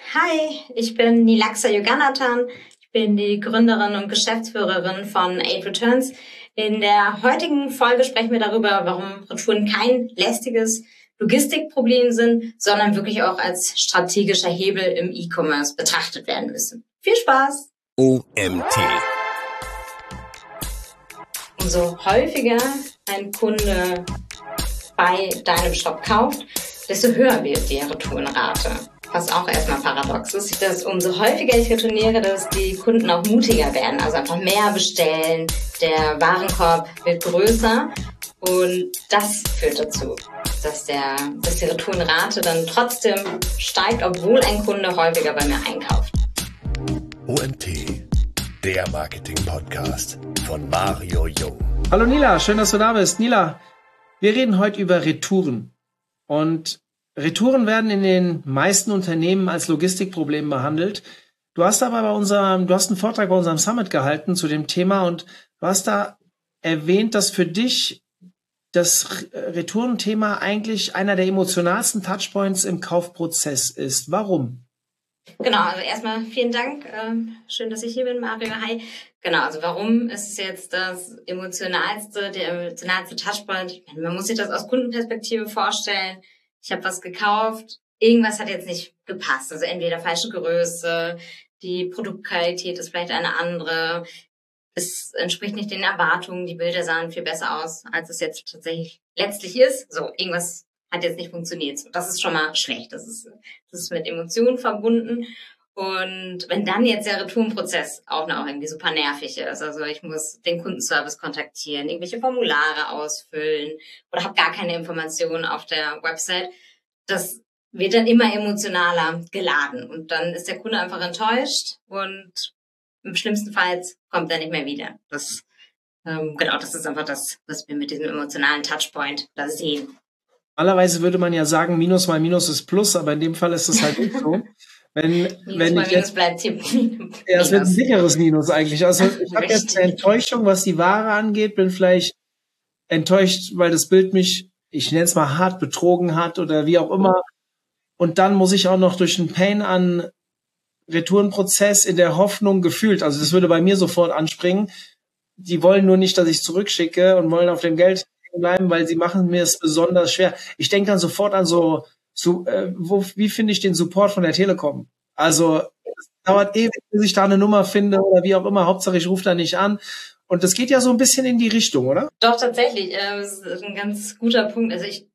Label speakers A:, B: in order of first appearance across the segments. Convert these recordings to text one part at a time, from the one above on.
A: Hi, ich bin Nilaxa Yoganathan. Ich bin die Gründerin und Geschäftsführerin von 8Returns. In der heutigen Folge sprechen wir darüber, warum Retouren kein lästiges Logistikproblem sind, sondern wirklich auch als strategischer Hebel im E-Commerce betrachtet werden müssen. Viel Spaß!
B: OMT.
A: Umso häufiger ein Kunde bei deinem Shop kauft, desto höher wird die Retourenrate. Was auch erstmal paradox ist, dass umso häufiger ich retourniere, dass die Kunden auch mutiger werden, also einfach mehr bestellen, der Warenkorb wird größer und das führt dazu, dass die Retourenrate dann trotzdem steigt, obwohl ein Kunde häufiger bei mir einkauft.
B: OMT, der Marketing-Podcast von Mario Jung.
C: Hallo Nila, schön, dass du da bist. Nila, wir reden heute über Retouren. Und Retouren werden in den meisten Unternehmen als Logistikproblem behandelt. Du hast aber du hast einen Vortrag bei unserem Summit gehalten zu dem Thema und du hast da erwähnt, dass für dich das Retourenthema eigentlich einer der emotionalsten Touchpoints im Kaufprozess ist. Warum?
A: Genau, also erstmal vielen Dank. Schön, dass ich hier bin, Mario. Hi. Genau, also warum ist es jetzt der emotionalste Touchpoint? Man muss sich das aus Kundenperspektive vorstellen. Ich habe was gekauft, irgendwas hat jetzt nicht gepasst. Also entweder falsche Größe, die Produktqualität ist vielleicht eine andere, es entspricht nicht den Erwartungen, die Bilder sahen viel besser aus, als es jetzt tatsächlich letztlich ist. So, irgendwas hat jetzt nicht funktioniert. So, das ist schon mal schlecht. Das ist mit Emotionen verbunden. Und wenn dann jetzt der Retourenprozess auch noch irgendwie super nervig ist, also ich muss den Kundenservice kontaktieren, irgendwelche Formulare ausfüllen oder habe gar keine Informationen auf der Website, das wird dann immer emotionaler geladen und dann ist der Kunde einfach enttäuscht und im schlimmsten Fall kommt er nicht mehr wieder. Das ist einfach das, was wir mit diesem emotionalen Touchpoint da sehen.
C: Normalerweise würde man ja sagen, Minus mal Minus ist Plus, aber in dem Fall ist es halt nicht so.
A: Minus bleibt hier Minus.
C: Ja, es wird ein sicheres Minus eigentlich. Also ich habe jetzt eine Enttäuschung, was die Ware angeht, bin vielleicht enttäuscht, weil das Bild mich, ich nenne es mal hart, betrogen hat oder wie auch immer. Und dann muss ich auch noch durch einen Pain an Retourenprozess in der Hoffnung gefühlt, also das würde bei mir sofort anspringen, die wollen nur nicht, dass ich zurückschicke und wollen auf dem Geld bleiben, weil sie machen mir es besonders schwer. Ich denke dann sofort an wie finde ich den Support von der Telekom? Also es dauert ewig, bis ich da eine Nummer finde oder wie auch immer. Hauptsache ich rufe da nicht an. Und das geht ja so ein bisschen in die Richtung, oder?
A: Doch, tatsächlich. Das ist ein ganz guter Punkt. Also ich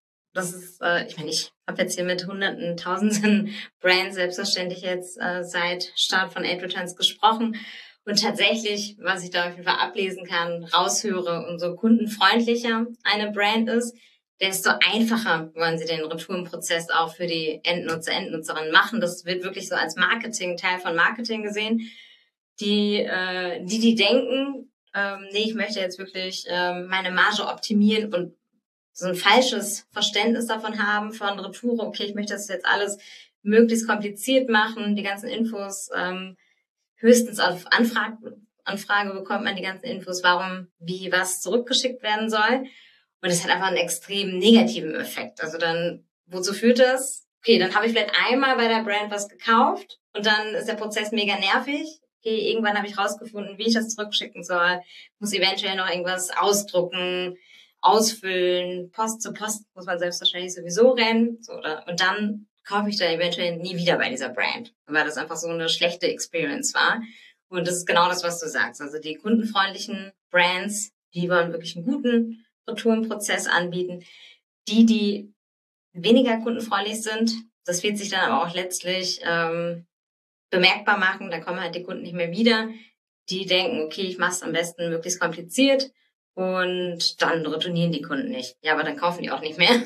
A: habe jetzt hier mit Hunderten, Tausenden Brands selbstverständlich jetzt seit Start von 8Returns gesprochen. Und tatsächlich, was ich da auf jeden Fall ablesen kann, raushöre, umso kundenfreundlicher eine Brand ist, desto einfacher wollen sie den Retourenprozess auch für die Endnutzerinnen machen. Das wird wirklich so als Teil von Marketing gesehen. Die denken, ich möchte jetzt wirklich meine Marge optimieren und so ein falsches Verständnis davon haben von Retoure. Okay, ich möchte das jetzt alles möglichst kompliziert machen, die ganzen Infos, höchstens auf Anfrage bekommt man die ganzen Infos, warum, wie, was zurückgeschickt werden soll. Und es hat einfach einen extrem negativen Effekt. Also dann, wozu führt das? Okay, dann habe ich vielleicht einmal bei der Brand was gekauft und dann ist der Prozess mega nervig. Okay, irgendwann habe ich rausgefunden, wie ich das zurückschicken soll. Muss eventuell noch irgendwas ausdrucken, ausfüllen, Post zu Post muss man selbstverständlich sowieso rennen. Und dann kaufe ich dann eventuell nie wieder bei dieser Brand, weil das einfach so eine schlechte Experience war. Und das ist genau das, was du sagst. Also die kundenfreundlichen Brands, die wollen wirklich einen guten Retourenprozess anbieten. Die weniger kundenfreundlich sind, das wird sich dann aber auch letztlich bemerkbar machen. Da kommen halt die Kunden nicht mehr wieder. Die denken, okay, ich mache es am besten möglichst kompliziert und dann retournieren die Kunden nicht. Ja, aber dann kaufen die auch nicht mehr.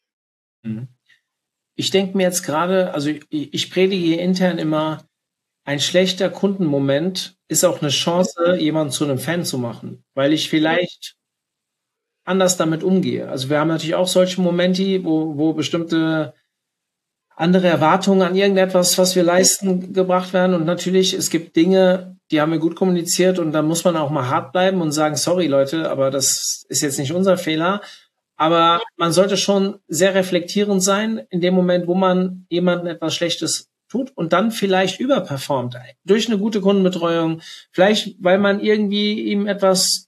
C: Ich denke mir jetzt gerade, also ich predige hier intern immer, ein schlechter Kundenmoment ist auch eine Chance, jemanden zu einem Fan zu machen, weil ich vielleicht anders damit umgehe. Also wir haben natürlich auch solche Momente, wo bestimmte andere Erwartungen an irgendetwas, was wir leisten, gebracht werden. Und natürlich, es gibt Dinge, die haben wir gut kommuniziert und da muss man auch mal hart bleiben und sagen, sorry Leute, aber das ist jetzt nicht unser Fehler. Aber man sollte schon sehr reflektierend sein in dem Moment, wo man jemandem etwas Schlechtes tut und dann vielleicht überperformt durch eine gute Kundenbetreuung, vielleicht weil man irgendwie ihm etwas,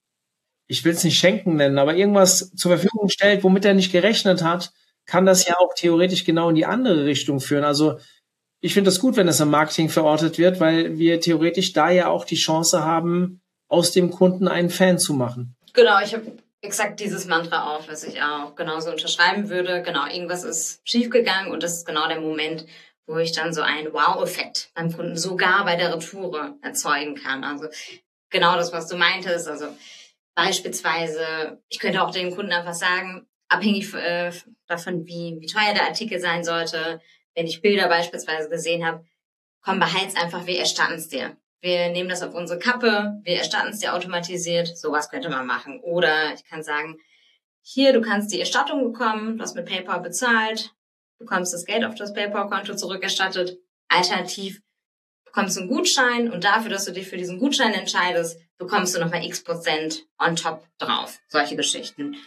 C: ich will es nicht schenken nennen, aber irgendwas zur Verfügung stellt, womit er nicht gerechnet hat, kann das ja auch theoretisch genau in die andere Richtung führen. Also ich finde es gut, wenn es im Marketing verortet wird, weil wir theoretisch da ja auch die Chance haben, aus dem Kunden einen Fan zu machen.
A: Genau, ich habe exakt dieses Mantra auch, was ich auch genauso unterschreiben würde. Genau, irgendwas ist schiefgegangen und das ist genau der Moment, wo ich dann so einen Wow-Effekt beim Kunden sogar bei der Retoure erzeugen kann. Also genau das, was du meintest. Also beispielsweise, ich könnte auch dem Kunden einfach sagen, abhängig davon, wie teuer der Artikel sein sollte, wenn ich Bilder beispielsweise gesehen habe, komm, behalt's einfach, wir erstatten es dir. Wir nehmen das auf unsere Kappe, wir erstatten es dir automatisiert, sowas könnte man machen. Oder ich kann sagen, hier, du kannst die Erstattung bekommen, du hast mit PayPal bezahlt, bekommst das Geld auf das PayPal-Konto zurückerstattet. Alternativ bekommst du einen Gutschein und dafür, dass du dich für diesen Gutschein entscheidest, bekommst du nochmal X% on top drauf. Solche Geschichten.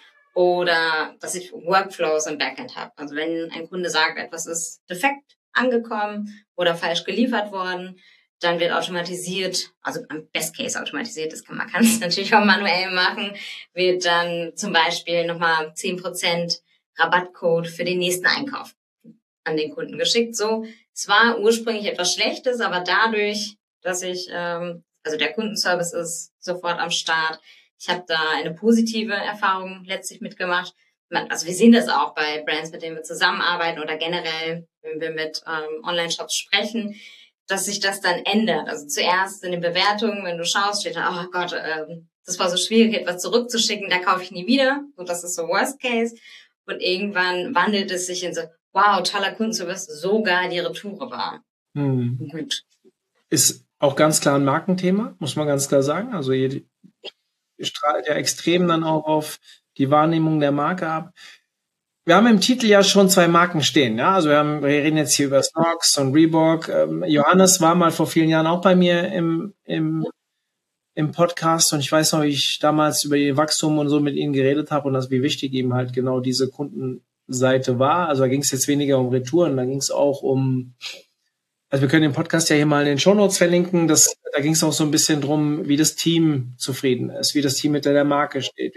A: Oder dass ich Workflows im Backend habe. Also wenn ein Kunde sagt, etwas ist defekt angekommen oder falsch geliefert worden, dann wird automatisiert, also am Best Case automatisiert, man kann es natürlich auch manuell machen, wird dann zum Beispiel nochmal 10% Rabattcode für den nächsten Einkauf an den Kunden geschickt. So, es war ursprünglich etwas Schlechtes, aber dadurch, dass also der Kundenservice ist sofort am Start. Ich habe da eine positive Erfahrung letztlich mitgemacht. Also wir sehen das auch bei Brands, mit denen wir zusammenarbeiten oder generell, wenn wir mit Online-Shops sprechen, dass sich das dann ändert. Also zuerst in den Bewertungen, wenn du schaust, steht da, oh Gott, das war so schwierig, etwas zurückzuschicken, da kaufe ich nie wieder. So, das ist so Worst Case. Und irgendwann wandelt es sich in so, wow, toller Kundenservice, sogar die Retoure war.
C: Gut. Ist auch ganz klar ein Markenthema, muss man ganz klar sagen. Also ihr strahlt ja extrem dann auch auf die Wahrnehmung der Marke ab. Wir haben im Titel ja schon 2 Marken stehen, ja. Also wir reden jetzt hier über Snox und Reebok. Johannes war mal vor vielen Jahren auch bei mir im Podcast und ich weiß noch, wie ich damals über ihr Wachstum und so mit ihnen geredet habe und wie wichtig ihm halt genau diese Kundenseite war. Also da ging es jetzt weniger um Retouren, da ging es auch also wir können den Podcast ja hier mal in den Shownotes verlinken. Da ging es auch so ein bisschen drum, wie das Team zufrieden ist, wie das Team hinter der Marke steht.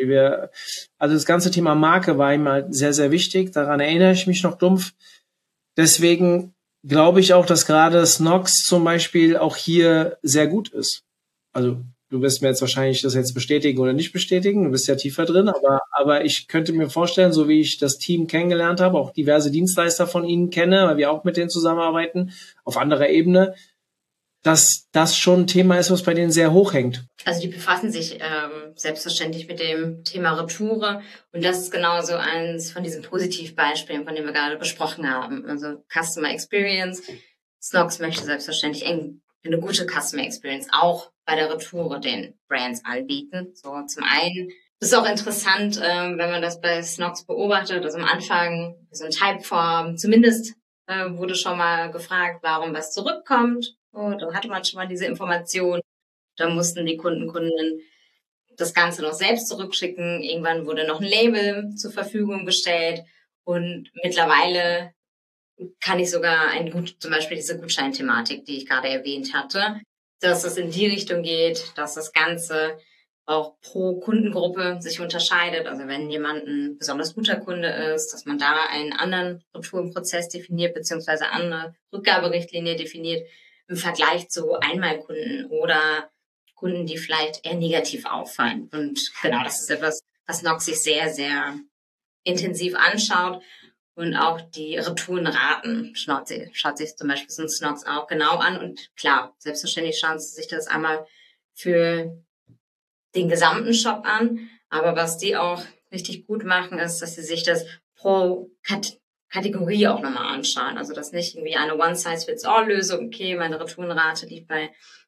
C: Also das ganze Thema Marke war ihm halt sehr, sehr wichtig. Daran erinnere ich mich noch dumpf. Deswegen glaube ich auch, dass gerade Snox zum Beispiel auch hier sehr gut ist. Also du wirst mir jetzt wahrscheinlich das jetzt bestätigen oder nicht bestätigen. Du bist ja tiefer drin, aber ich könnte mir vorstellen, so wie ich das Team kennengelernt habe, auch diverse Dienstleister von ihnen kenne, weil wir auch mit denen zusammenarbeiten, auf anderer Ebene, dass das schon ein Thema ist, was bei denen sehr hoch hängt.
A: Also die befassen sich selbstverständlich mit dem Thema Retoure und das ist genauso eins von diesen Positivbeispielen, von denen wir gerade besprochen haben. Also Customer Experience. Snox möchte selbstverständlich eine gute Customer Experience auch bei der Retoure den Brands anbieten. So zum einen ist auch interessant, wenn man das bei Snox beobachtet, also am Anfang so ein Typeform, zumindest wurde schon mal gefragt, warum was zurückkommt. Und dann hatte man schon mal diese Information. Da mussten die Kundinnen das Ganze noch selbst zurückschicken. Irgendwann wurde noch ein Label zur Verfügung gestellt und mittlerweile kann ich sogar zum Beispiel diese Gutscheinthematik, die ich gerade erwähnt hatte, dass es in die Richtung geht, dass das Ganze auch pro Kundengruppe sich unterscheidet. Also wenn jemand ein besonders guter Kunde ist, dass man da einen anderen Retourenprozess definiert, beziehungsweise eine Rückgaberichtlinie definiert im Vergleich zu Einmalkunden oder Kunden, die vielleicht eher negativ auffallen. Und genau, das ist etwas, was Snox sich sehr, sehr intensiv anschaut. Und auch die Retourenraten schaut sich zum Beispiel so ein Snox auch genau an. Und klar, selbstverständlich schauen sie sich das einmal für den gesamten Shop an. Aber was die auch richtig gut machen, ist, dass sie sich das pro Kategorie auch nochmal anschauen. Also das nicht irgendwie eine One-Size-Fits-All-Lösung, okay, meine Retourenrate liegt bei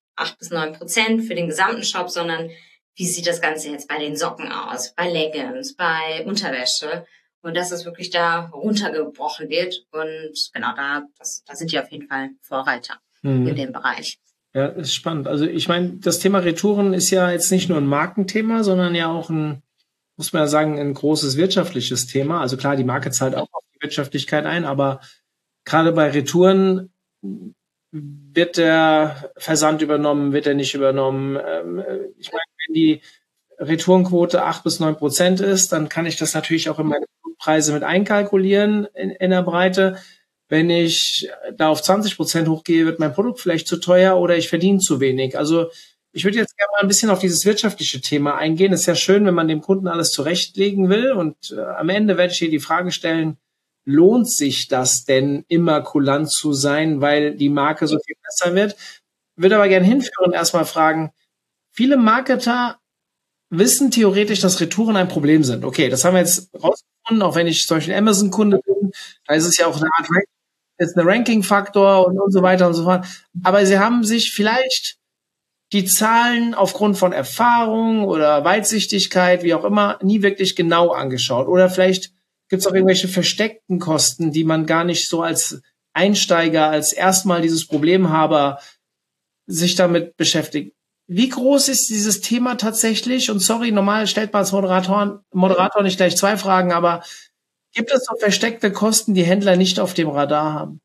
A: 8-9% für den gesamten Shop, sondern wie sieht das Ganze jetzt bei den Socken aus, bei Leggings, bei Unterwäsche? Und dass es wirklich da runtergebrochen wird. Und genau, da sind die auf jeden Fall Vorreiter in dem Bereich.
C: Ja, ist spannend. Also ich meine, das Thema Retouren ist ja jetzt nicht nur ein Markenthema, sondern ja auch muss man ja sagen, ein großes wirtschaftliches Thema. Also klar, die Marke zahlt auch auf die Wirtschaftlichkeit ein, aber gerade bei Retouren wird der Versand übernommen, wird er nicht übernommen? Ich meine, wenn die Retourenquote 8-9% ist, dann kann ich das natürlich auch in meine Preise mit einkalkulieren in der Breite. Wenn ich da auf 20% hochgehe, wird mein Produkt vielleicht zu teuer oder ich verdiene zu wenig. Also ich würde jetzt gerne mal ein bisschen auf dieses wirtschaftliche Thema eingehen. Es ist ja schön, wenn man dem Kunden alles zurechtlegen will. Und am Ende werde ich hier die Frage stellen, lohnt sich das denn, immer kulant zu sein, weil die Marke so viel besser wird? Würde aber gerne hinführen, erstmal fragen, viele Marketer wissen theoretisch, dass Retouren ein Problem sind. Okay, das haben wir jetzt rausgefunden, auch wenn ich zum Beispiel Amazon-Kunde bin, da ist es ja auch eine Art ist ein Ranking-Faktor und so weiter und so fort. Aber sie haben sich vielleicht die Zahlen aufgrund von Erfahrung oder Weitsichtigkeit, wie auch immer, nie wirklich genau angeschaut. Oder vielleicht gibt es auch irgendwelche versteckten Kosten, die man gar nicht so als Einsteiger, als erstmal dieses Problemhaber sich damit beschäftigt. Wie groß ist dieses Thema tatsächlich? Und sorry, normal stellt man als Moderator nicht gleich 2 Fragen, aber gibt es so versteckte Kosten, die Händler nicht auf dem Radar haben?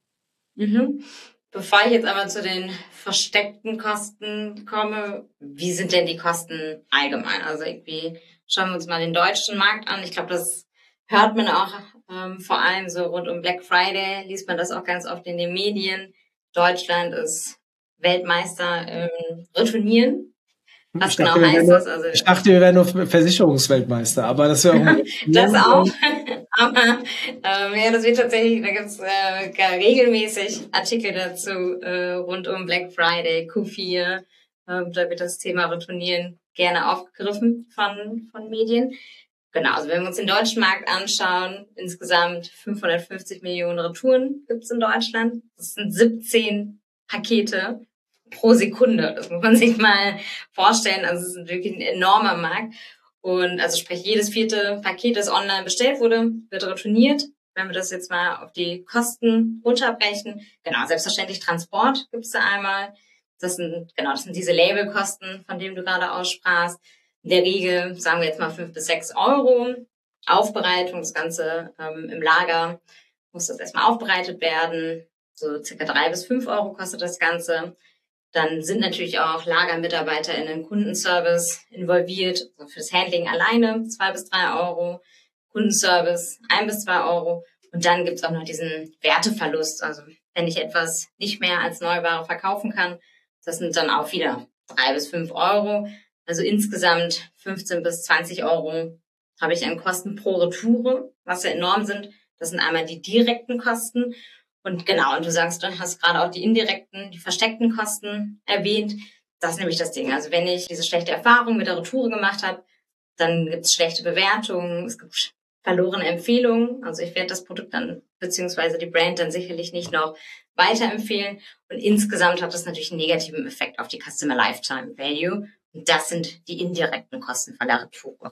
A: Bevor ich jetzt aber zu den versteckten Kosten komme, wie sind denn die Kosten allgemein? Also irgendwie schauen wir uns mal den deutschen Markt an. Ich glaube, das hört man auch vor allem so rund um Black Friday, liest man das auch ganz oft in den Medien. Deutschland ist Weltmeister im Retournieren. Was genau heißt das? Also, ich
C: dachte, wir wären nur Versicherungsweltmeister, aber das wäre auch...
A: Das auch. Aber ja, das wird tatsächlich, da gibt's regelmäßig Artikel dazu rund um Black Friday, Q4. Da wird das Thema Retournieren gerne aufgegriffen von Medien. Genau, also wenn wir uns den deutschen Markt anschauen, insgesamt 550 Millionen Retouren gibt's in Deutschland. Das sind 17 Pakete pro Sekunde. Das muss man sich mal vorstellen. Also es ist wirklich ein enormer Markt. Und also sprich, jedes 4. Paket, das online bestellt wurde, wird retourniert. Wenn wir das jetzt mal auf die Kosten runterbrechen. Genau, selbstverständlich Transport gibt's da einmal. Das sind diese Labelkosten, von denen du gerade aussprachst. In der Regel, sagen wir jetzt mal 5 bis 6 Euro. Aufbereitung, das Ganze im Lager muss das erstmal aufbereitet werden. So circa 3 bis 5 Euro kostet das Ganze. Dann sind natürlich auch Lagermitarbeiter in den Kundenservice involviert. Also für das Handling alleine 2 bis 3 Euro. Kundenservice 1 bis 2 Euro. Und dann gibt's auch noch diesen Werteverlust. Also wenn ich etwas nicht mehr als Neuware verkaufen kann, das sind dann auch wieder 3 bis 5 Euro. Also insgesamt 15 bis 20 Euro habe ich an Kosten pro Retoure, was ja enorm sind. Das sind einmal die direkten Kosten. Und genau, und du sagst, du hast gerade auch die indirekten, die versteckten Kosten erwähnt. Das ist nämlich das Ding. Also wenn ich diese schlechte Erfahrung mit der Retoure gemacht habe, dann gibt es schlechte Bewertungen, es gibt verlorene Empfehlungen. Also ich werde das Produkt dann, beziehungsweise die Brand dann sicherlich nicht noch weiterempfehlen. Und insgesamt hat das natürlich einen negativen Effekt auf die Customer Lifetime Value. Und das sind die indirekten Kosten von der Retoure.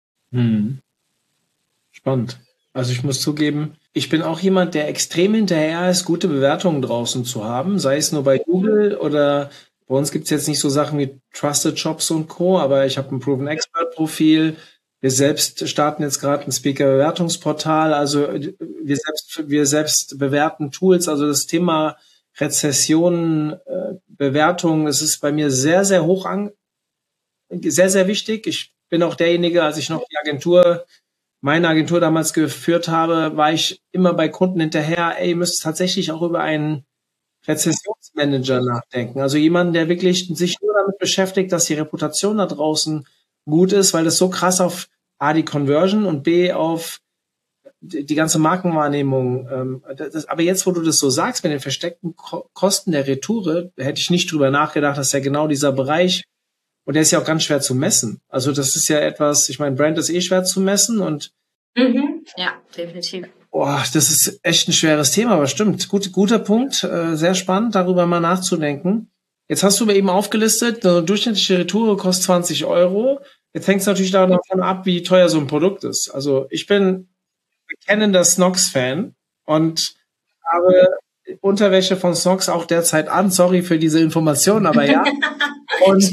C: Spannend. Also ich muss zugeben, ich bin auch jemand, der extrem hinterher ist, gute Bewertungen draußen zu haben, sei es nur bei Google oder bei uns gibt es jetzt nicht so Sachen wie Trusted Shops und Co., aber ich habe ein Proven Expert Profil. Wir selbst starten jetzt gerade ein Speaker-Bewertungsportal, also wir selbst bewerten Tools, also das Thema Rezessionen, Bewertungen, das ist bei mir sehr, sehr hoch sehr, sehr wichtig. Ich bin auch derjenige, als ich noch meine Agentur damals geführt habe, war ich immer bei Kunden hinterher, ihr müsst tatsächlich auch über einen Rezessionsmanager nachdenken. Also jemanden, der wirklich sich nur damit beschäftigt, dass die Reputation da draußen gut ist, weil das so krass auf A, die Conversion und B, auf die ganze Markenwahrnehmung. Aber jetzt, wo du das so sagst, mit den versteckten Kosten der Retoure, hätte ich nicht drüber nachgedacht, dass ja genau dieser Bereich, und der ist ja auch ganz schwer zu messen. Also das ist ja etwas, ich meine, Brand ist schwer zu messen und
A: ja, definitiv.
C: Das ist echt ein schweres Thema, aber stimmt. Guter Punkt, sehr spannend, darüber mal nachzudenken. Jetzt hast du mir eben aufgelistet, eine durchschnittliche Retoure kostet 20 Euro. Jetzt hängt es natürlich davon ab, wie teuer so ein Produkt ist. Also ich bin bekennender Snox-Fan und habe Unterwäsche von Snox auch derzeit an. Sorry für diese Information, aber ja. Und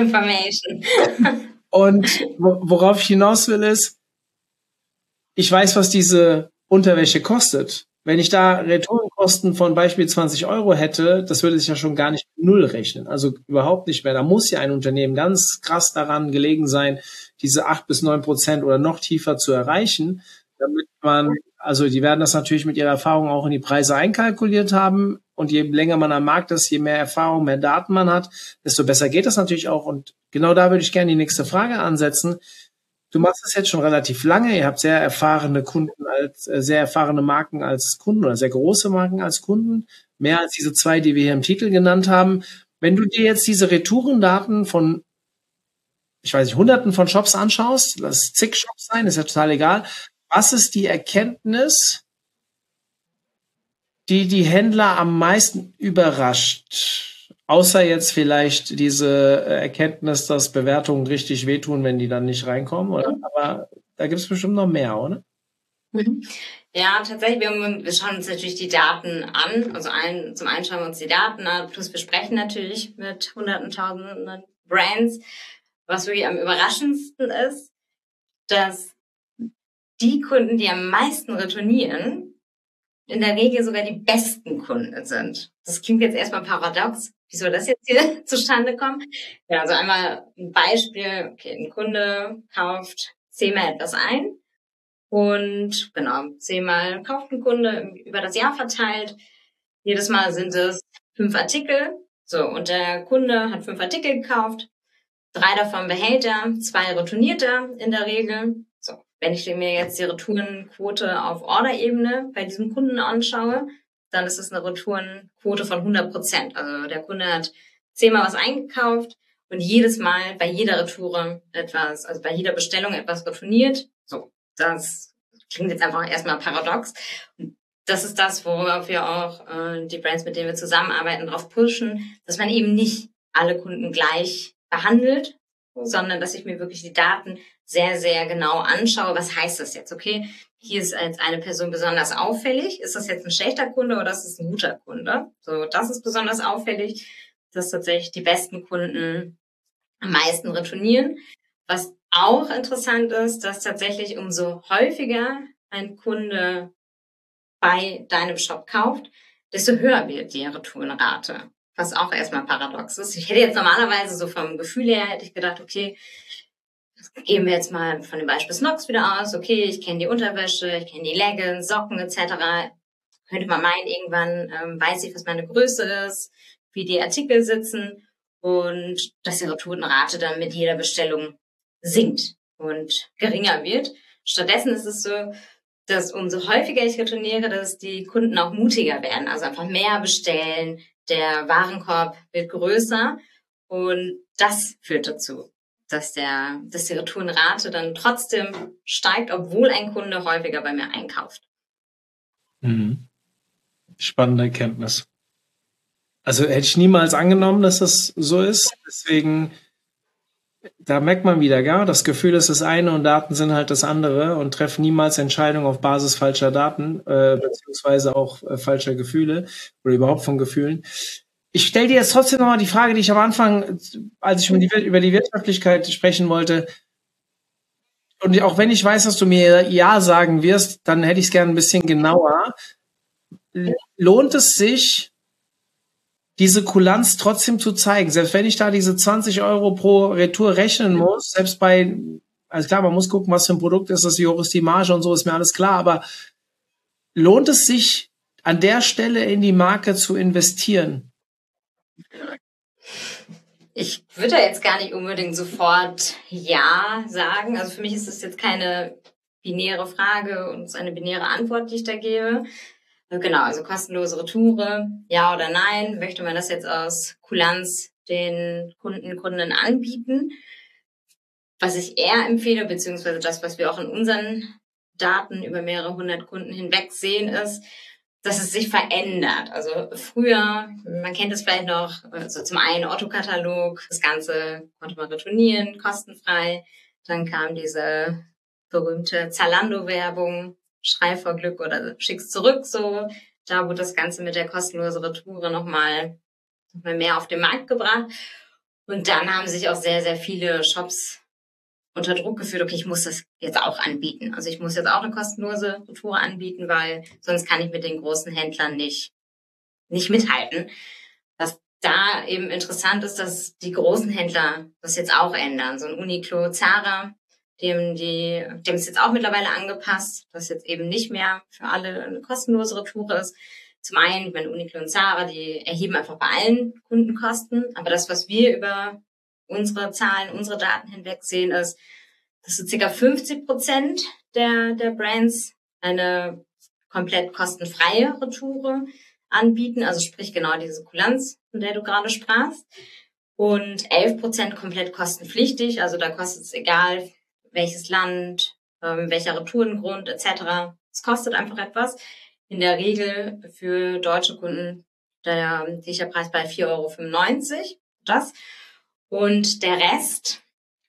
C: worauf ich hinaus will ist, ich weiß, was diese Unterwäsche kostet. Wenn ich da Retourenkosten Versandkosten von beispielsweise 20 Euro hätte, das würde sich ja schon gar nicht mit null rechnen. Also überhaupt nicht mehr. Da muss ja ein Unternehmen ganz krass daran gelegen sein, diese 8-9% oder noch tiefer zu erreichen, damit man, also die werden das natürlich mit ihrer Erfahrung auch in die Preise einkalkuliert haben. Und je länger man am Markt ist, je mehr Erfahrung, mehr Daten man hat, desto besser geht das natürlich auch. Und genau da würde ich gerne die nächste Frage ansetzen. Du machst das jetzt schon relativ lange. Ihr habt sehr erfahrene Kunden sehr erfahrene Marken als Kunden oder sehr große Marken als Kunden. Mehr als diese 2, die wir hier im Titel genannt haben. Wenn du dir jetzt diese Retourendaten von, ich weiß nicht, Hunderten von Shops anschaust, lass zig Shops sein, ist ja total egal. Was ist die Erkenntnis, die die Händler am meisten überrascht? Außer jetzt vielleicht diese Erkenntnis, dass Bewertungen richtig wehtun, wenn die dann nicht reinkommen, oder? Aber da gibt es bestimmt noch mehr, oder?
A: Ja, tatsächlich, wir schauen uns natürlich die Daten an. Also zum einen schauen wir uns die Daten an, plus wir sprechen natürlich mit Hunderten, Tausenden Brands. Was wirklich am überraschendsten ist, dass die Kunden, die am meisten retournieren, in der Regel sogar die besten Kunden sind. Das klingt jetzt erstmal paradox. Wie soll das jetzt hier zustande kommen? Ja, also einmal ein Beispiel. Okay, ein Kunde kauft 10-mal etwas ein und genau, 10-mal kauft ein Kunde über das Jahr verteilt. Jedes Mal sind es 5 Artikel. So, und der Kunde hat 5 Artikel gekauft. 3 davon behält er, 2 retourniert er in der Regel. So, wenn ich mir jetzt die Retourenquote auf Order-Ebene bei diesem Kunden anschaue, dann ist es eine Retourenquote von 100%. Also der Kunde hat 10-mal was eingekauft und jedes Mal bei jeder Retoure etwas, also bei jeder Bestellung etwas retourniert. So, das klingt jetzt einfach erstmal paradox. Und das ist das, worauf wir auch die Brands, mit denen wir zusammenarbeiten, drauf pushen, dass man eben nicht alle Kunden gleich behandelt, sondern dass ich mir wirklich die Daten sehr, sehr genau anschaue. Was heißt das jetzt? Okay, hier ist als eine Person besonders auffällig. Ist das jetzt ein schlechter Kunde oder ist es ein guter Kunde? So, das ist besonders auffällig, dass tatsächlich die besten Kunden am meisten retournieren. Was auch interessant ist, dass tatsächlich umso häufiger ein Kunde bei deinem Shop kauft, desto höher wird die Retourenrate. Was auch erstmal paradox ist. Ich hätte jetzt normalerweise so vom Gefühl her, hätte ich gedacht, okay, gehen wir jetzt mal von dem Beispiel Snox wieder aus. Okay, ich kenne die Unterwäsche, ich kenne die Leggings, Socken etc. Könnte man meinen, irgendwann weiß ich, was meine Größe ist, wie die Artikel sitzen und dass die Retourenrate dann mit jeder Bestellung sinkt und geringer wird. Stattdessen ist es so, dass umso häufiger ich retourniere, dass die Kunden auch mutiger werden, also einfach mehr bestellen, der Warenkorb wird größer und das führt dazu, dass die Retourenrate dann trotzdem steigt, obwohl ein Kunde häufiger bei mir einkauft.
C: Mhm. Spannende Erkenntnis. Also hätte ich niemals angenommen, dass das so ist. Deswegen, da merkt man wieder, ja, das Gefühl ist das eine und Daten sind halt das andere und treffen niemals Entscheidungen auf Basis falscher Daten, beziehungsweise auch falscher Gefühle oder überhaupt von Gefühlen. Ich stelle dir jetzt trotzdem nochmal die Frage, die ich am Anfang, als ich über die Wirtschaftlichkeit sprechen wollte, und auch wenn ich weiß, dass du mir Ja sagen wirst, dann hätte ich es gerne ein bisschen genauer. Lohnt es sich, diese Kulanz trotzdem zu zeigen? Selbst wenn ich da diese 20 Euro pro Retour rechnen muss, selbst bei, also klar, man muss gucken, was für ein Produkt ist, wie hoch ist die Marge und so, ist mir alles klar, aber lohnt es sich, an der Stelle in die Marke zu investieren?
A: Ich würde jetzt gar nicht unbedingt sofort Ja sagen. Also für mich ist es jetzt keine binäre Frage und eine binäre Antwort, die ich da gebe. Genau, also kostenlose Retoure, ja oder nein. Möchte man das jetzt aus Kulanz den Kundinnen anbieten? Was ich eher empfehle, beziehungsweise das, was wir auch in unseren Daten über mehrere 100 Kunden hinweg sehen, ist, dass es sich verändert. Also früher, man kennt es vielleicht noch, also zum einen Otto-Katalog, das Ganze konnte man retournieren, kostenfrei. Dann kam diese berühmte Zalando-Werbung, Schrei vor Glück oder schick's zurück, so. Da wurde das Ganze mit der kostenlosen Retoure nochmal mehr auf den Markt gebracht. Und dann haben sich auch sehr, sehr viele Shops unter Druck geführt, okay, ich muss das jetzt auch anbieten. Also ich muss jetzt auch eine kostenlose Retour anbieten, weil sonst kann ich mit den großen Händlern nicht mithalten. Was da eben interessant ist, dass die großen Händler das jetzt auch ändern. So ein Uniqlo, Zara, dem ist jetzt auch mittlerweile angepasst, dass jetzt eben nicht mehr für alle eine kostenlose Retour ist. Zum einen, ich meine, Uniqlo und Zara, die erheben einfach bei allen Kundenkosten. Aber das, was wir über unsere Zahlen, unsere Daten hinweg sehen, ist, dass so ca. 50% der Brands eine komplett kostenfreie Retour anbieten. Also sprich genau diese Kulanz, von der du gerade sprachst. Und 11% komplett kostenpflichtig. Also da kostet es egal, welches Land, welcher Retourengrund etc. Es kostet einfach etwas. In der Regel für deutsche Kunden der Sicherpreis bei 4,95 €. Das. Und der Rest,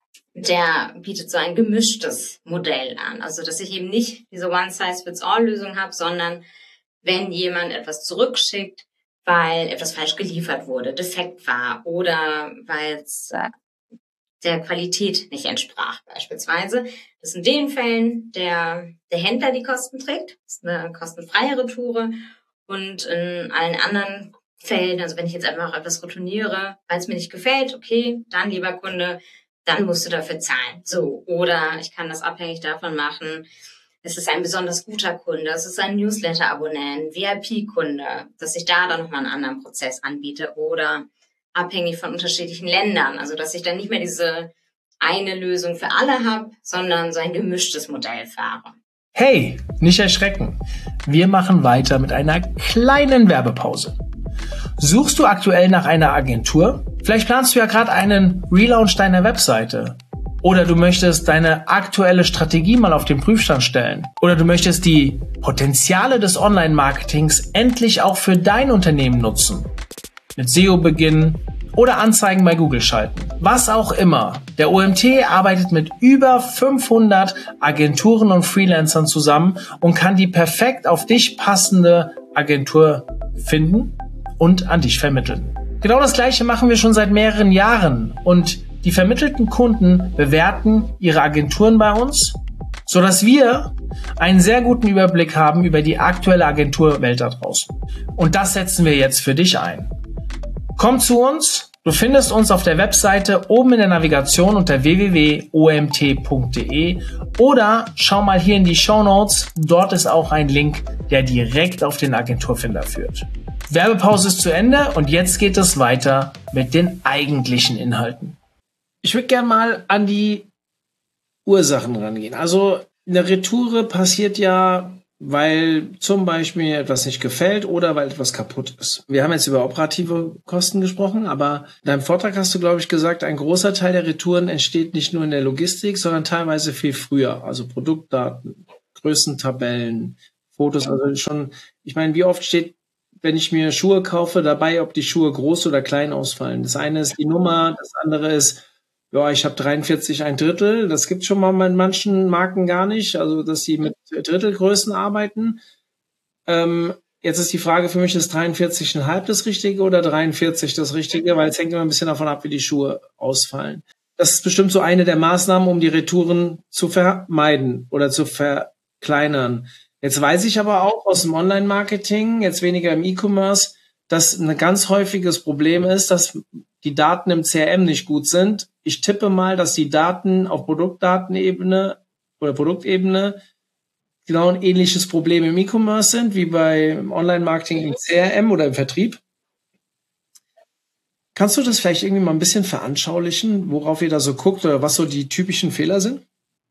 A: der bietet so ein gemischtes Modell an. Also dass ich eben nicht diese One-Size-Fits-All-Lösung habe, sondern wenn jemand etwas zurückschickt, weil etwas falsch geliefert wurde, defekt war oder weil es der Qualität nicht entsprach beispielsweise, dass in den Fällen der Händler die Kosten trägt. Das ist eine kostenfreie Retour. Und in allen anderen Fällen, also wenn ich jetzt einfach etwas retourniere, weil es mir nicht gefällt, okay, dann lieber Kunde, dann musst du dafür zahlen. So, oder ich kann das abhängig davon machen, es ist ein besonders guter Kunde, es ist ein Newsletter-Abonnent, VIP-Kunde, dass ich da dann nochmal einen anderen Prozess anbiete oder abhängig von unterschiedlichen Ländern. Also dass ich dann nicht mehr diese eine Lösung für alle habe, sondern so ein gemischtes Modell fahre.
C: Hey, nicht erschrecken. Wir machen weiter mit einer kleinen Werbepause. Suchst du aktuell nach einer Agentur? Vielleicht planst du ja gerade einen Relaunch deiner Webseite. Oder du möchtest deine aktuelle Strategie mal auf den Prüfstand stellen. Oder du möchtest die Potenziale des Online-Marketings endlich auch für dein Unternehmen nutzen. Mit SEO beginnen oder Anzeigen bei Google schalten. Was auch immer. Der OMT arbeitet mit über 500 Agenturen und Freelancern zusammen und kann die perfekt auf dich passende Agentur finden und an dich vermitteln. Genau das Gleiche machen wir schon seit mehreren Jahren und die vermittelten Kunden bewerten ihre Agenturen bei uns, sodass wir einen sehr guten Überblick haben über die aktuelle Agenturwelt da draußen. Und das setzen wir jetzt für dich ein. Komm zu uns, du findest uns auf der Webseite oben in der Navigation unter www.omt.de oder schau mal hier in die Shownotes, dort ist auch ein Link, der direkt auf den Agenturfinder führt. Werbepause ist zu Ende und jetzt geht es weiter mit den eigentlichen Inhalten. Ich würde gerne mal an die Ursachen rangehen. Also eine Retoure passiert ja, weil zum Beispiel mir etwas nicht gefällt oder weil etwas kaputt ist. Wir haben jetzt über operative Kosten gesprochen, aber in deinem Vortrag hast du, glaube ich, gesagt, ein großer Teil der Retouren entsteht nicht nur in der Logistik, sondern teilweise viel früher. Also Produktdaten, Größentabellen, Fotos, also schon, ich meine, wie oft steht, wenn ich mir Schuhe kaufe, dabei, ob die Schuhe groß oder klein ausfallen. Das eine ist die Nummer, das andere ist, ja, ich habe 43 1/3. Das gibt schon mal in manchen Marken gar nicht, also dass sie mit Drittelgrößen arbeiten. Jetzt ist die Frage für mich, ist 43,5 das Richtige oder 43 das Richtige? Weil es hängt immer ein bisschen davon ab, wie die Schuhe ausfallen. Das ist bestimmt so eine der Maßnahmen, um die Retouren zu vermeiden oder zu verkleinern. Jetzt weiß ich aber auch aus dem Online-Marketing, jetzt weniger im E-Commerce, dass ein ganz häufiges Problem ist, dass die Daten im CRM nicht gut sind. Ich tippe mal, dass die Daten auf Produktdatenebene oder Produktebene genau ein ähnliches Problem im E-Commerce sind, wie beim Online-Marketing im CRM oder im Vertrieb. Kannst du das vielleicht irgendwie mal ein bisschen veranschaulichen, worauf ihr da so guckt oder was so die typischen Fehler sind?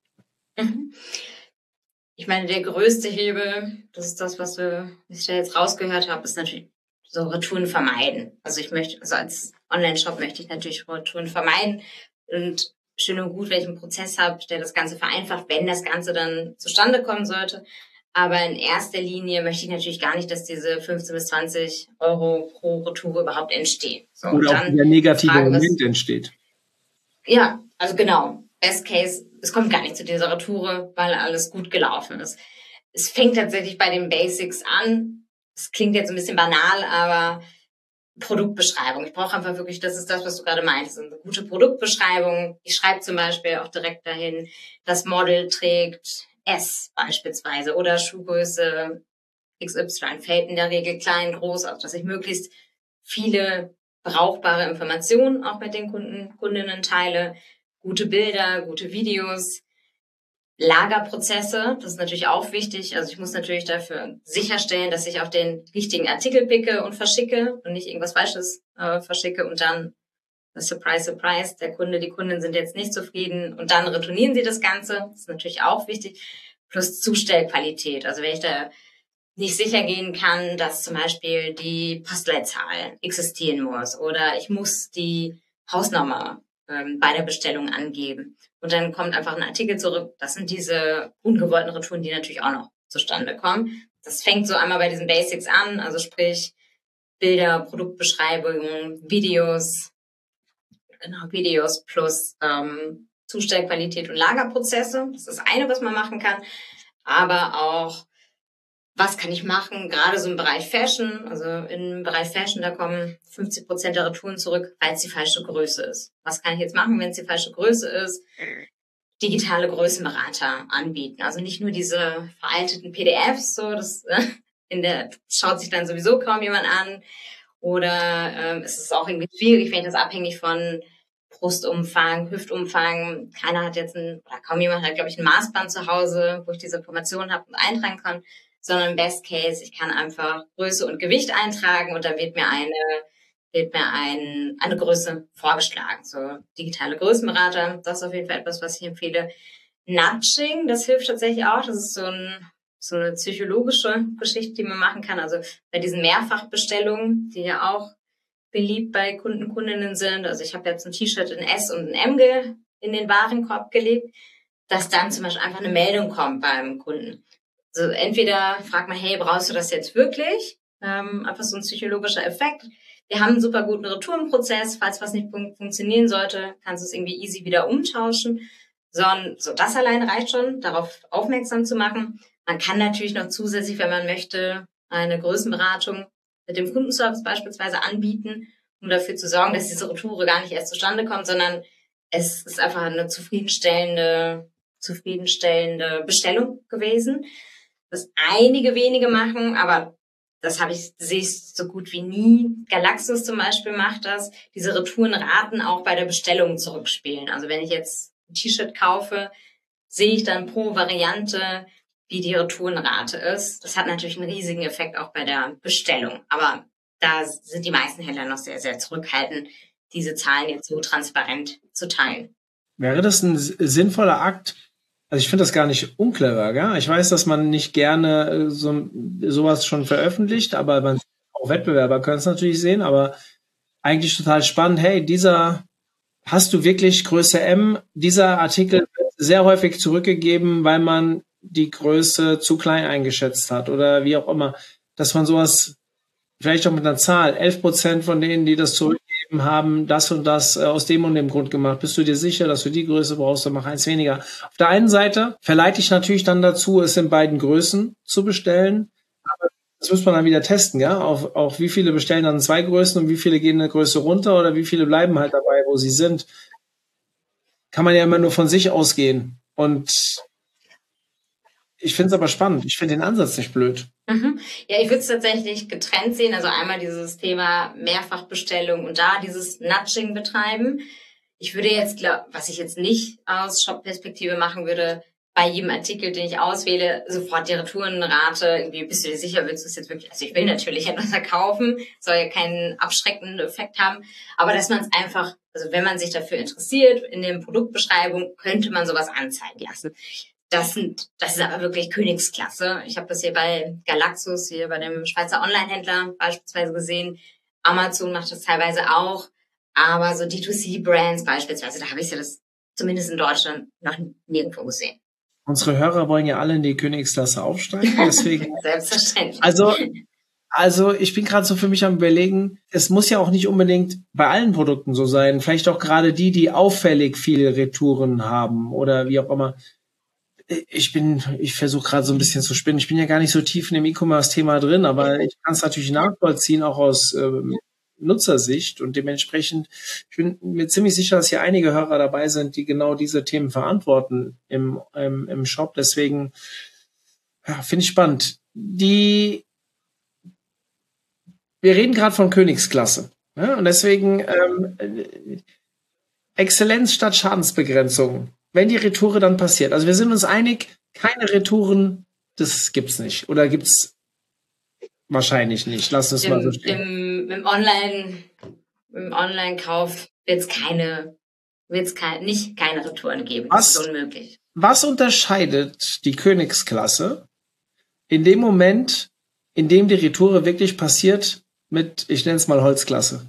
A: Ich meine, der größte Hebel, das ist das, was ich da jetzt rausgehört habe, ist natürlich so Retouren vermeiden. Also als Online-Shop möchte ich natürlich Retouren vermeiden und schön und gut, wenn ich einen Prozess habe, der das Ganze vereinfacht, wenn das Ganze dann zustande kommen sollte. Aber in erster Linie möchte ich natürlich gar nicht, dass diese 15 bis 20 € pro Retour überhaupt entstehen. So,
C: oder auch der negative Moment entsteht.
A: Ja, also genau. Best Case, es kommt gar nicht zu dieser Retour, weil alles gut gelaufen ist. Es fängt tatsächlich bei den Basics an. Es klingt jetzt ein bisschen banal, aber Produktbeschreibung. Ich brauche einfach wirklich, das ist das, was du gerade meintest, eine gute Produktbeschreibung. Ich schreibe zum Beispiel auch direkt dahin, das Model trägt S beispielsweise oder Schuhgröße XY, fällt in der Regel klein, groß, also dass ich möglichst viele brauchbare Informationen auch mit den Kundinnen teile, gute Bilder, gute Videos, Lagerprozesse, das ist natürlich auch wichtig. Also ich muss natürlich dafür sicherstellen, dass ich auch den richtigen Artikel picke und verschicke und nicht irgendwas Falsches verschicke und dann, surprise, surprise, der Kunde, die Kunden sind jetzt nicht zufrieden und dann retournieren sie das Ganze. Das ist natürlich auch wichtig. Plus Zustellqualität. Also wenn ich da nicht sicher gehen kann, dass zum Beispiel die Postleitzahl existieren muss oder ich muss die Hausnummer bei der Bestellung angeben. Und dann kommt einfach ein Artikel zurück. Das sind diese ungewollten Retouren, die natürlich auch noch zustande kommen. Das fängt so einmal bei diesen Basics an, also sprich Bilder, Produktbeschreibungen, Videos plus Zustellqualität und Lagerprozesse. Das ist das eine, was man machen kann. Aber auch, was kann ich machen, gerade so im Bereich Fashion, also im Bereich Fashion, da kommen 50% der Retouren zurück, weil es die falsche Größe ist. Was kann ich jetzt machen, wenn es die falsche Größe ist? Digitale Größenberater anbieten. Also nicht nur diese veralteten PDFs, so das schaut sich dann sowieso kaum jemand an. Oder es ist auch irgendwie schwierig, wenn ich das abhängig von Brustumfang, Hüftumfang. Keiner hat jetzt kaum jemand hat, glaube ich, ein Maßband zu Hause, wo ich diese Informationen habe und eintragen kann. Sondern im Best Case, ich kann einfach Größe und Gewicht eintragen und dann wird mir eine Größe vorgeschlagen. So digitale Größenberater, das ist auf jeden Fall etwas, was ich empfehle. Nudging, das hilft tatsächlich auch. Das ist so eine psychologische Geschichte, die man machen kann. Also bei diesen Mehrfachbestellungen, die ja auch beliebt bei Kundinnen sind. Also ich habe jetzt ein T-Shirt in S und ein M in den Warenkorb gelegt, dass dann zum Beispiel einfach eine Meldung kommt beim Kunden. Also entweder fragt man, hey, brauchst du das jetzt wirklich? Einfach so ein psychologischer Effekt. Wir haben einen super guten Retourenprozess. Falls was nicht funktionieren sollte, kannst du es irgendwie easy wieder umtauschen. So das allein reicht schon, darauf aufmerksam zu machen. Man kann natürlich noch zusätzlich, wenn man möchte, eine Größenberatung mit dem Kundenservice beispielsweise anbieten, um dafür zu sorgen, dass diese Retoure gar nicht erst zustande kommt, sondern es ist einfach eine zufriedenstellende Bestellung gewesen. Das einige wenige machen, aber sehe ich so gut wie nie. Galaxus zum Beispiel macht das. Diese Retourenraten auch bei der Bestellung zurückspielen. Also wenn ich jetzt ein T-Shirt kaufe, sehe ich dann pro Variante, wie die Retourenrate ist. Das hat natürlich einen riesigen Effekt auch bei der Bestellung. Aber da sind die meisten Händler noch sehr, sehr zurückhaltend, diese Zahlen jetzt so transparent zu teilen.
C: Wäre das ein sinnvoller Akt? Also ich finde das gar nicht unclever, gell? Ich weiß, dass man nicht gerne sowas schon veröffentlicht, aber auch Wettbewerber können es natürlich sehen, aber eigentlich total spannend. Hey, hast du wirklich Größe M? Dieser Artikel wird sehr häufig zurückgegeben, weil man die Größe zu klein eingeschätzt hat oder wie auch immer, dass man sowas vielleicht auch mit einer Zahl, 11% von denen, die das zurückgeben, haben das und das aus dem und dem Grund gemacht. Bist du dir sicher, dass du die Größe brauchst, dann mach eins weniger. Auf der einen Seite verleite ich natürlich dann dazu, es in beiden Größen zu bestellen. Aber das muss man dann wieder testen, ja. Auch wie viele bestellen dann 2 Größen und wie viele gehen eine Größe runter oder wie viele bleiben halt dabei, wo sie sind. Kann man ja immer nur von sich ausgehen. Und ich finde es aber spannend. Ich finde den Ansatz nicht blöd.
A: Ja, ich würde es tatsächlich getrennt sehen. Also einmal dieses Thema Mehrfachbestellung und da dieses Nudging betreiben. Ich würde jetzt, was ich jetzt nicht aus Shop-Perspektive machen würde, bei jedem Artikel, den ich auswähle, sofort die Retourenrate, irgendwie bist du dir sicher, willst du es jetzt wirklich, also ich will natürlich etwas verkaufen, soll ja keinen abschreckenden Effekt haben, aber dass man es einfach, also wenn man sich dafür interessiert, in der Produktbeschreibung könnte man sowas anzeigen lassen. Das ist aber wirklich Königsklasse. Ich habe das hier bei Galaxus, hier bei dem Schweizer Online-Händler beispielsweise gesehen. Amazon macht das teilweise auch. Aber so D2C-Brands beispielsweise, da habe ich ja das zumindest in Deutschland noch nirgendwo gesehen.
C: Unsere Hörer wollen ja alle in die Königsklasse aufsteigen. Deswegen.
A: Selbstverständlich.
C: Also ich bin gerade so für mich am Überlegen, es muss ja auch nicht unbedingt bei allen Produkten so sein. Vielleicht auch gerade die auffällig viele Retouren haben oder wie auch immer. Ich versuche gerade so ein bisschen zu spinnen. Ich bin ja gar nicht so tief in dem E-Commerce-Thema drin, aber ich kann es natürlich nachvollziehen, auch aus Nutzersicht und dementsprechend, ich bin mir ziemlich sicher, dass hier einige Hörer dabei sind, die genau diese Themen verantworten im Shop. Deswegen, ja, finde ich spannend. Wir reden gerade von Königsklasse. Ja, und deswegen Exzellenz statt Schadensbegrenzung. Wenn die Retoure dann passiert. Also wir sind uns einig, keine Retouren, das gibt's nicht. Oder gibt's wahrscheinlich nicht. Lass uns mal so stehen.
A: Im Online-Kauf wird's keine Retouren geben. Das ist unmöglich.
C: Was unterscheidet die Königsklasse in dem Moment, in dem die Retoure wirklich passiert, mit, ich nenne es mal Holzklasse?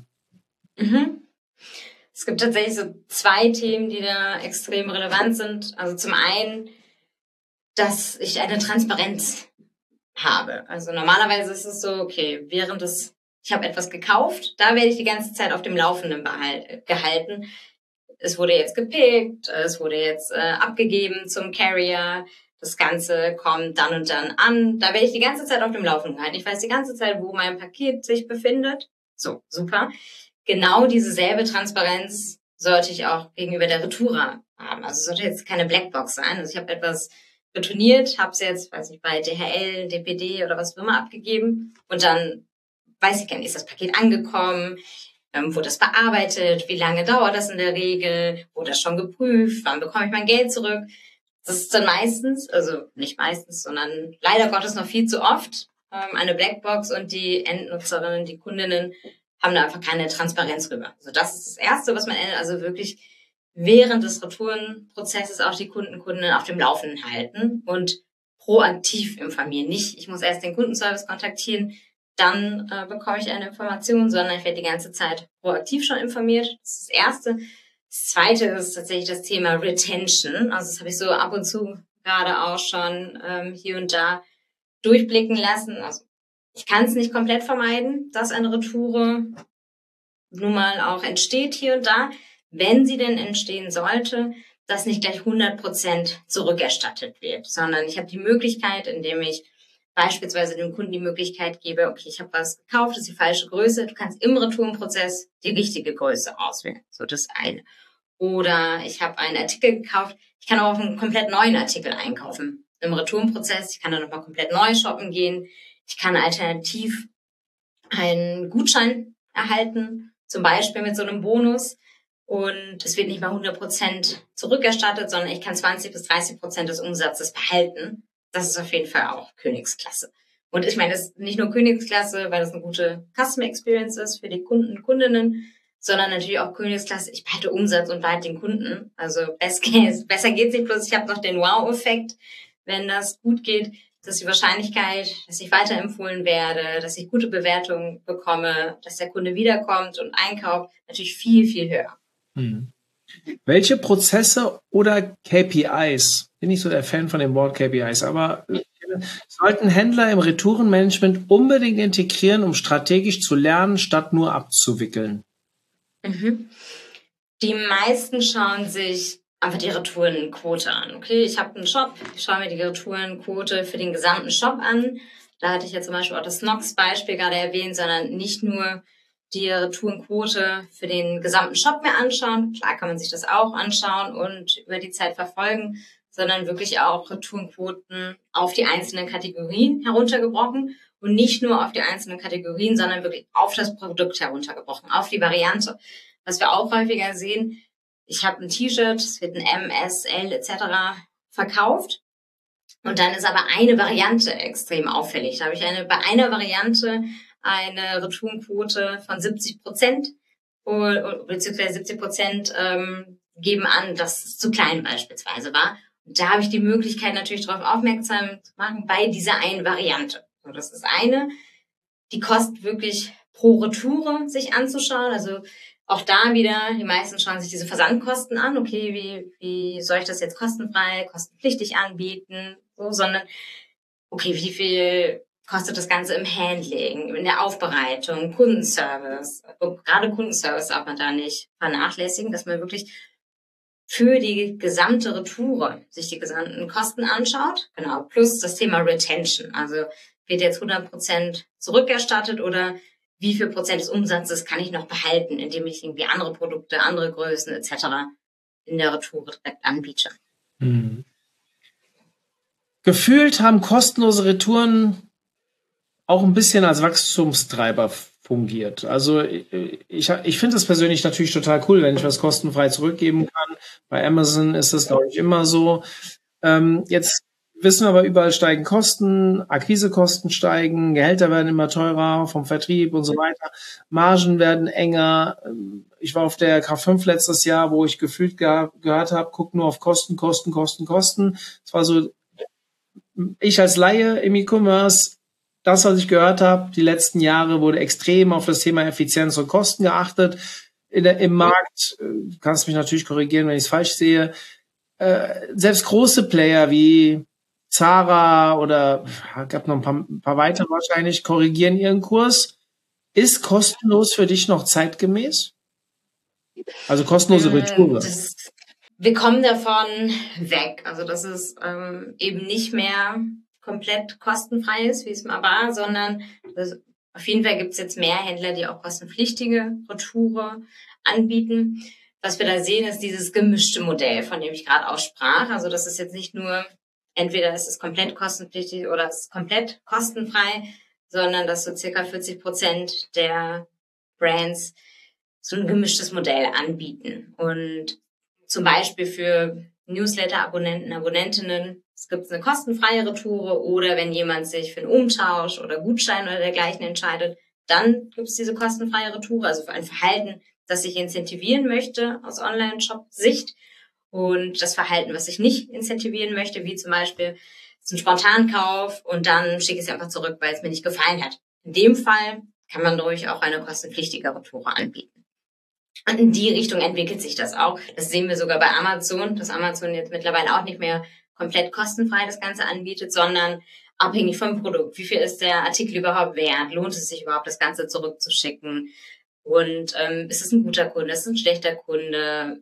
A: Es gibt tatsächlich so 2 Themen, die da extrem relevant sind. Also zum einen, dass ich eine Transparenz habe. Also normalerweise ist es so, okay, ich habe etwas gekauft, da werde ich die ganze Zeit auf dem Laufenden gehalten. Es wurde jetzt gepickt, es wurde jetzt abgegeben zum Carrier, das Ganze kommt dann und dann an. Da werde ich die ganze Zeit auf dem Laufenden gehalten. Ich weiß die ganze Zeit, wo mein Paket sich befindet. So, super. Genau diese selbe Transparenz sollte ich auch gegenüber der Retoure haben. Also es sollte jetzt keine Blackbox sein. Also ich habe etwas retourniert, habe es jetzt, weiß ich, bei DHL, DPD oder was auch immer abgegeben und dann weiß ich gar nicht, ist das Paket angekommen, wurde das bearbeitet, wie lange dauert das in der Regel, wurde das schon geprüft, wann bekomme ich mein Geld zurück. Das ist dann meistens, also nicht meistens, sondern leider Gottes noch viel zu oft eine Blackbox und die Endnutzerinnen, die Kundinnen haben da einfach keine Transparenz rüber. Also das ist das Erste, was man ändert, also wirklich während des Retourenprozesses auch die Kundinnen auf dem Laufenden halten und proaktiv informieren. Nicht, ich muss erst den Kundenservice kontaktieren, dann bekomme ich eine Information, sondern ich werde die ganze Zeit proaktiv schon informiert. Das ist das Erste. Das Zweite ist tatsächlich das Thema Retention. Also das habe ich so ab und zu gerade auch schon hier und da durchblicken lassen. Also ich kann es nicht komplett vermeiden, dass eine Retoure nun mal auch entsteht hier und da. Wenn sie denn entstehen sollte, dass nicht gleich 100% zurückerstattet wird, sondern ich habe die Möglichkeit, indem ich beispielsweise dem Kunden die Möglichkeit gebe, okay, ich habe was gekauft, das ist die falsche Größe, du kannst im Retourenprozess die richtige Größe auswählen. So, das eine. Oder ich habe einen Artikel gekauft, ich kann auch einen komplett neuen Artikel einkaufen. Im Retourenprozess, ich kann dann nochmal komplett neu shoppen gehen. Ich kann alternativ einen Gutschein erhalten, zum Beispiel mit so einem Bonus. Und es wird nicht mal 100% zurückerstattet, sondern ich kann 20-30% des Umsatzes behalten. Das ist auf jeden Fall auch Königsklasse. Und ich meine, das ist nicht nur Königsklasse, weil das eine gute Customer Experience ist für die Kunden und Kundinnen, sondern natürlich auch Königsklasse, ich behalte Umsatz und behalte den Kunden. Also besser geht's nicht, bloß ich habe noch den Wow-Effekt, wenn das gut geht, dass die Wahrscheinlichkeit, dass ich weiterempfohlen werde, dass ich gute Bewertungen bekomme, dass der Kunde wiederkommt und einkauft, natürlich viel, viel höher.
C: Welche Prozesse oder KPIs, bin ich so der Fan von dem Wort KPIs, aber sollten Händler im Retourenmanagement unbedingt integrieren, um strategisch zu lernen, statt nur abzuwickeln?
A: Die meisten schauen sich einfach die Retourenquote an. Okay, ich habe einen Shop, ich schaue mir die Retourenquote für den gesamten Shop an. Da hatte ich ja zum Beispiel auch das Snox-Beispiel gerade erwähnt, sondern nicht nur die Retourenquote für den gesamten Shop mir anschauen. Klar kann man sich das auch anschauen und über die Zeit verfolgen, sondern wirklich auch Retourenquoten auf die einzelnen Kategorien heruntergebrochen und nicht nur auf die einzelnen Kategorien, sondern wirklich auf das Produkt heruntergebrochen, auf die Variante. Was wir auch häufiger sehen, ich habe ein T-Shirt, es wird ein M, S, L etc. verkauft und dann ist aber eine Variante extrem auffällig. Da habe ich bei einer Variante eine Retourenquote von 70%, beziehungsweise 70% geben an, dass es zu klein beispielsweise war. Und da habe ich die Möglichkeit natürlich darauf aufmerksam zu machen bei dieser einen Variante. So, das ist eine, die kostet wirklich pro Retoure sich anzuschauen. Also auch da wieder, die meisten schauen sich diese Versandkosten an. Okay, wie soll ich das jetzt kostenfrei, kostenpflichtig anbieten? So, sondern okay, wie viel kostet das Ganze im Handling, in der Aufbereitung, Kundenservice. Und gerade Kundenservice darf man da nicht vernachlässigen, dass man wirklich für die gesamte Retoure sich die gesamten Kosten anschaut. Genau, plus das Thema Retention. Also wird jetzt 100% zurückerstattet oder wie viel Prozent des Umsatzes kann ich noch behalten, indem ich irgendwie andere Produkte, andere Größen etc. in der Retoure direkt anbiete.
C: Mhm. Gefühlt haben kostenlose Retouren auch ein bisschen als Wachstumstreiber fungiert. Also ich finde es persönlich natürlich total cool, wenn ich was kostenfrei zurückgeben kann. Bei Amazon ist das, glaube ich, immer so. Jetzt wissen wir aber, überall steigen Kosten, Akquisekosten steigen, Gehälter werden immer teurer vom Vertrieb und so weiter. Margen werden enger. Ich war auf der K5 letztes Jahr, wo ich gefühlt gehört habe, guck nur auf Kosten, Kosten, Kosten, Kosten. Es war so, ich als Laie im E-Commerce, das, was ich gehört habe, die letzten Jahre wurde extrem auf das Thema Effizienz und Kosten geachtet. Im Markt, du kannst mich natürlich korrigieren, wenn ich es falsch sehe, selbst große Player wie Zara oder gab noch ein paar weitere wahrscheinlich, korrigieren ihren Kurs. Ist kostenlos für dich noch zeitgemäß? Also kostenlose Retoure.
A: Wir kommen davon weg. Also dass es eben nicht mehr komplett kostenfrei ist, wie es mal war, sondern auf jeden Fall gibt es jetzt mehr Händler, die auch kostenpflichtige Retoure anbieten. Was wir da sehen, ist dieses gemischte Modell, von dem ich gerade auch sprach. Also das ist jetzt nicht nur, entweder ist es komplett kostenpflichtig oder es ist komplett kostenfrei, sondern dass so circa 40% der Brands so ein gemischtes Modell anbieten. Und zum Beispiel für Newsletter-Abonnenten, Abonnentinnen, es gibt eine kostenfreie Retoure, oder wenn jemand sich für einen Umtausch oder Gutschein oder dergleichen entscheidet, dann gibt es diese kostenfreie Retoure, also für ein Verhalten, das ich incentivieren möchte aus Online-Shop-Sicht, und das Verhalten, was ich nicht incentivieren möchte, wie zum Beispiel so ein Spontankauf und dann schicke ich es einfach zurück, weil es mir nicht gefallen hat. In dem Fall kann man ruhig auch eine kostenpflichtige Retoure anbieten. Und in die Richtung entwickelt sich das auch. Das sehen wir sogar bei Amazon, dass Amazon jetzt mittlerweile auch nicht mehr komplett kostenfrei das Ganze anbietet, sondern abhängig vom Produkt. Wie viel ist der Artikel überhaupt wert? Lohnt es sich überhaupt, das Ganze zurückzuschicken? Und ist es ein guter Kunde? Ist es ein schlechter Kunde?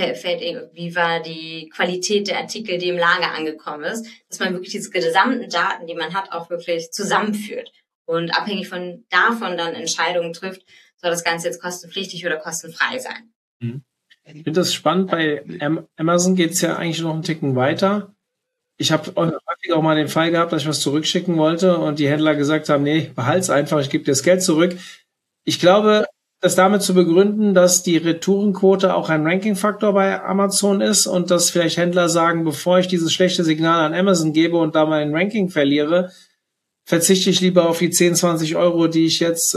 A: Wie war die Qualität der Artikel, die im Lager angekommen ist? Dass man wirklich diese gesamten Daten, die man hat, auch wirklich zusammenführt und abhängig davon dann Entscheidungen trifft, soll das Ganze jetzt kostenpflichtig oder kostenfrei sein.
C: Ich finde das spannend. Bei Amazon geht es ja eigentlich noch einen Ticken weiter. Ich habe häufig auch mal den Fall gehabt, dass ich was zurückschicken wollte und die Händler gesagt haben, nee, behalt's einfach, ich gebe dir das Geld zurück. Ich glaube, das damit zu begründen, dass die Retourenquote auch ein Ranking-Faktor bei Amazon ist und dass vielleicht Händler sagen, bevor ich dieses schlechte Signal an Amazon gebe und da mein Ranking verliere, verzichte ich lieber auf die 10, 20 Euro, die ich jetzt,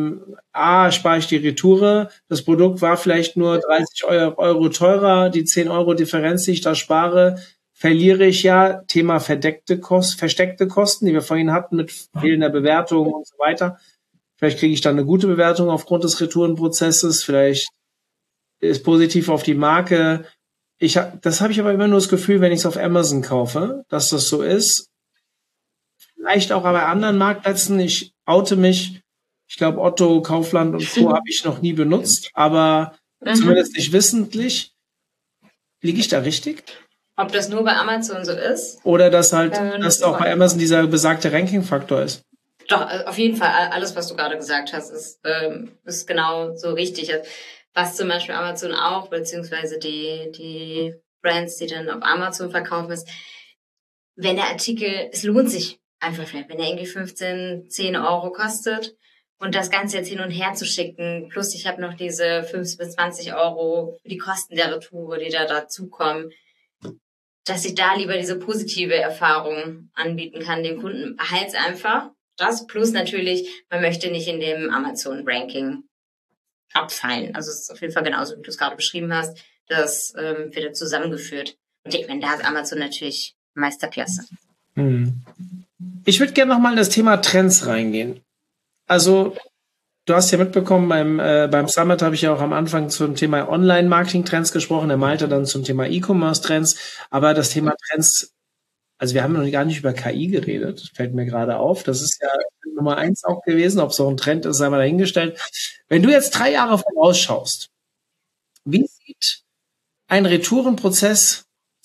C: spare ich die Retoure. Das Produkt war vielleicht nur 30 Euro teurer, die 10 Euro Differenz, die ich da spare, verliere ich ja. Thema versteckte Kosten, die wir vorhin hatten mit fehlender Bewertung und so weiter. Vielleicht kriege ich dann eine gute Bewertung aufgrund des Retourenprozesses. Vielleicht ist positiv auf die Marke. Das habe ich aber immer nur das Gefühl, wenn ich es auf Amazon kaufe, dass das so ist. Vielleicht auch bei anderen Marktplätzen. Ich oute mich. Ich glaube, Otto, Kaufland und Co. habe ich noch nie benutzt, aber zumindest nicht wissentlich. Liege ich da richtig?
A: Ob das nur bei Amazon so ist?
C: Oder dass auch bei Amazon dieser besagte Ranking-Faktor ist?
A: Doch, auf jeden Fall. Alles, was du gerade gesagt hast, ist genau so richtig. Was zum Beispiel Amazon auch, beziehungsweise die Brands, die dann auf Amazon verkaufen, ist, wenn der Artikel, es lohnt sich einfach vielleicht, wenn er irgendwie 10 Euro kostet und das Ganze jetzt hin und her zu schicken, plus ich habe noch diese 5 bis 20 Euro für die Kosten der Retoure, die da dazukommen, dass ich da lieber diese positive Erfahrung anbieten kann, dem Kunden. Behalt's einfach. Das plus natürlich, man möchte nicht in dem Amazon-Ranking abfallen. Also es ist auf jeden Fall genauso, wie du es gerade beschrieben hast. Das wird dann zusammengeführt. Und ich meine, da ist Amazon natürlich Meisterklasse.
C: Ich würde gerne nochmal in das Thema Trends reingehen. Also du hast ja mitbekommen, beim Summit habe ich ja auch am Anfang zum Thema Online-Marketing-Trends gesprochen, der Malte dann zum Thema E-Commerce-Trends. Aber das Thema Trends, also wir haben noch gar nicht über KI geredet, fällt mir gerade auf. Das ist ja Nummer 1 auch gewesen. Ob es auch ein Trend ist, sei mal dahingestellt. Wenn du jetzt 3 Jahre vorausschaust, wie sieht ein Retourenprozess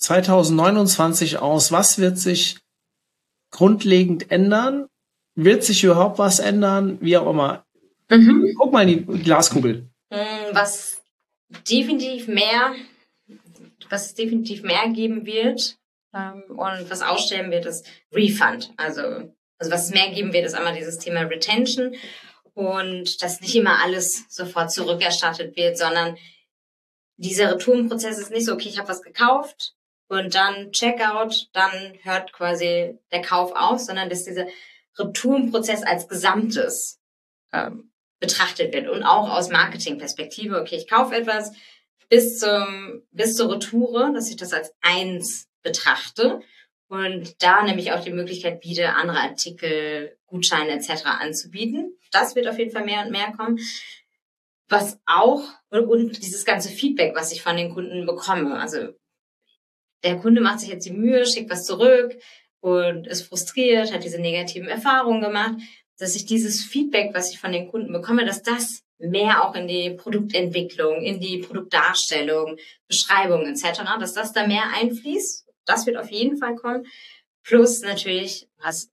C: 2029 aus? Was wird sich grundlegend ändern? Wird sich überhaupt was ändern? Wie auch immer. Guck mal in die Glaskugel.
A: Was definitiv mehr geben wird und was aussterben wird, ist Refund. Also was es mehr geben wird, ist einmal dieses Thema Retention und dass nicht immer alles sofort zurückerstattet wird, sondern dieser Retourenprozess ist nicht so, okay, ich habe was gekauft und dann Checkout, dann hört quasi der Kauf auf, sondern dass dieser Retourenprozess als Gesamtes betrachtet wird und auch aus Marketingperspektive. Okay, ich kaufe etwas bis zur Retoure, dass ich das als eins betrachte und da nämlich auch die Möglichkeit biete, andere Artikel, Gutscheine etc. anzubieten. Das wird auf jeden Fall mehr und mehr kommen. Was auch, und dieses ganze Feedback, was ich von den Kunden bekomme. Also der Kunde macht sich jetzt die Mühe, schickt was zurück und ist frustriert, hat diese negativen Erfahrungen gemacht, dass ich dieses Feedback, was ich von den Kunden bekomme, dass das mehr auch in die Produktentwicklung, in die Produktdarstellung, Beschreibung etc., dass das da mehr einfließt. Das wird auf jeden Fall kommen. Plus natürlich,